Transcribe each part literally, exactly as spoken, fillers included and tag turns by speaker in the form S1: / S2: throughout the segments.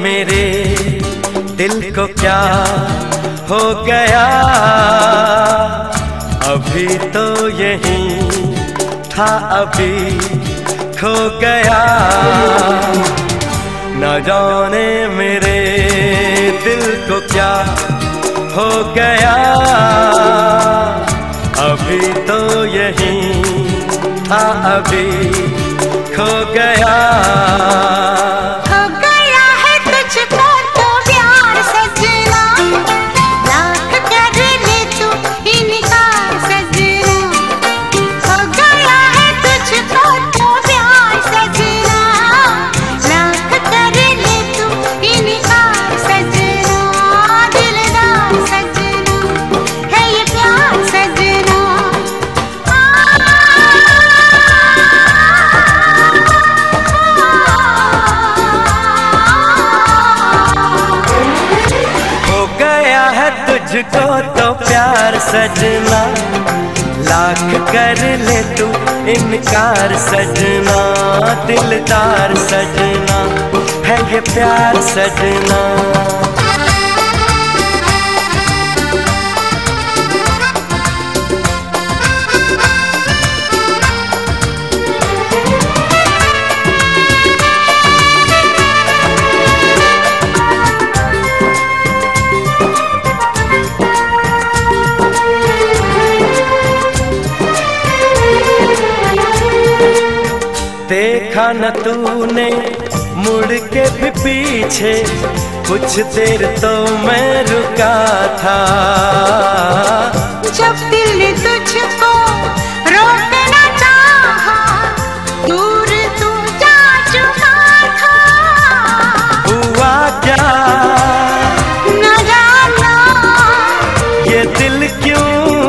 S1: मेरे दिल को क्या हो गया, अभी तो यही था अभी खो गया। न जाने मेरे दिल को क्या हो गया, अभी तो यही था अभी खो गया। तुझको तो प्यार सजना, लाख कर ले तू इनकार सजना, दिलदार सजना है ये प्यार सजना। देखा न तूने मुड़ के भी पीछे, कुछ देर तो मैं रुका था।
S2: जब दिल तुझको रोकना चाहा, दूर तू जा चुका था।
S1: हुआ क्या
S2: न जाना,
S1: ये दिल क्यों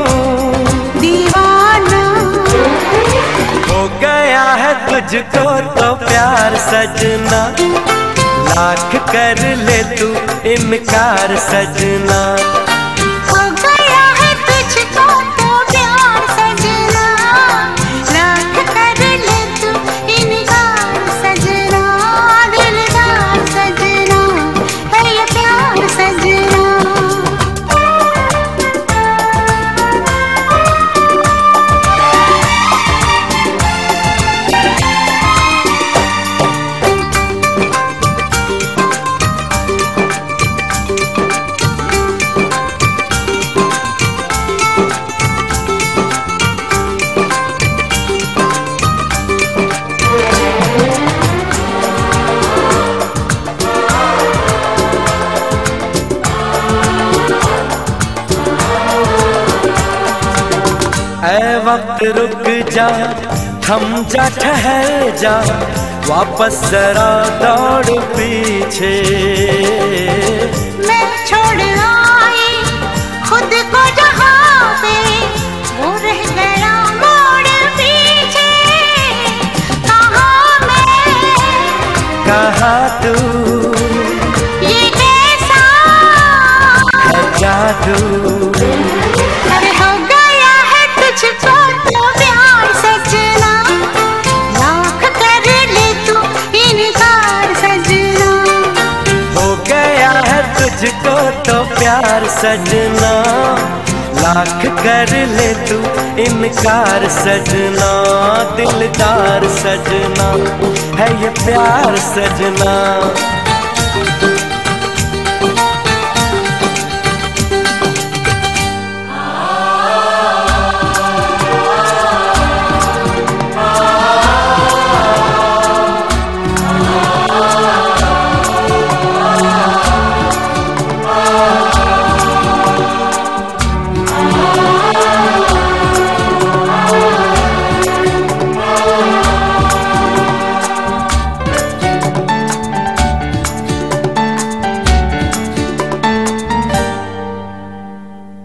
S2: दीवाना
S1: हो गया है तुझको तो प्यार सजना, लाख कर ले तू इनकार सजना।
S2: हो गया है तुझको तो प्यार सजना, लाख कर ले तू इनकार सजना, दिलदार सजना है ये प्यार सजना।
S1: ऐ वक्त रुक जा, थम जा, ठहर जा, वापस जरा दौड़ पीछे।
S2: मैं छोड़ आई खुद को जहाँ पे, वो रह गया मोड़ पीछे। कहाँ मैं
S1: कहाँ तू,
S2: ये कैसा
S1: है जादू।
S2: अरे हो गया है तुझको तो प्यार सजना, लाख कर ले तू इनकार सजना।
S1: हो गया है तुझको तो प्यार सजना, लाख कर ले तू इनकार सजना, दिलदार सजना है ये प्यार सजना।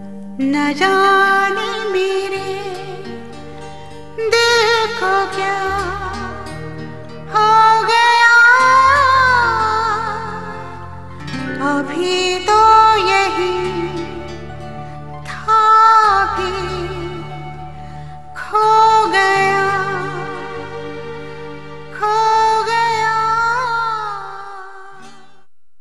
S2: न जाने मेरे दिल को क्या